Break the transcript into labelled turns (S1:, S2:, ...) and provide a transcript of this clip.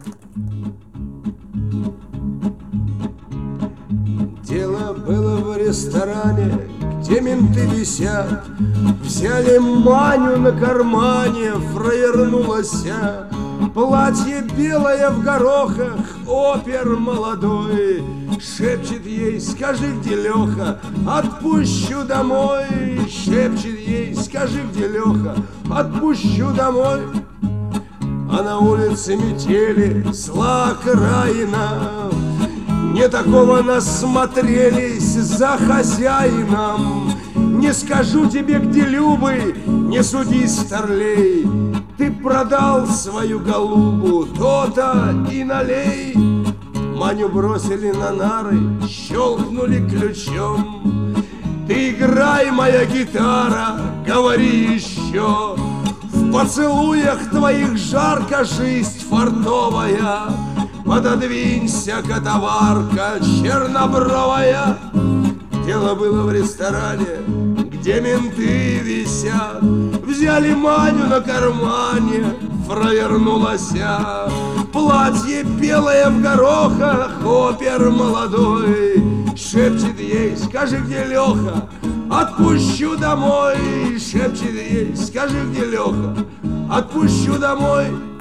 S1: Дело было в ресторане, где менты висят. Взяли Маню на кармане, фраернулася. Платье белое в горохах, опер молодой. Шепчет ей: скажи, где Леха, отпущу домой. Шепчет ей: скажи, где Леха, отпущу домой. А на улице метели, зла окраина. Не такого насмотрелись за хозяином. Не скажу тебе, где Любы, не суди, старлей. Ты продал свою голубу, то-то и налей. Маню бросили на нары, щелкнули ключом. Ты играй, моя гитара, говори еще. В поцелуях твоих жарко жизнь фартовая. Пододвинься, котоварка чернобровая. Дело было в ресторане, где менты висят. Взяли Маню на кармане, фраернулася. Платье белое в горохах, опер молодой. Шепчет ей: скажи, где Леха, отпущу домой. Шепчет ей: скажи, где Леха, отпущу домой.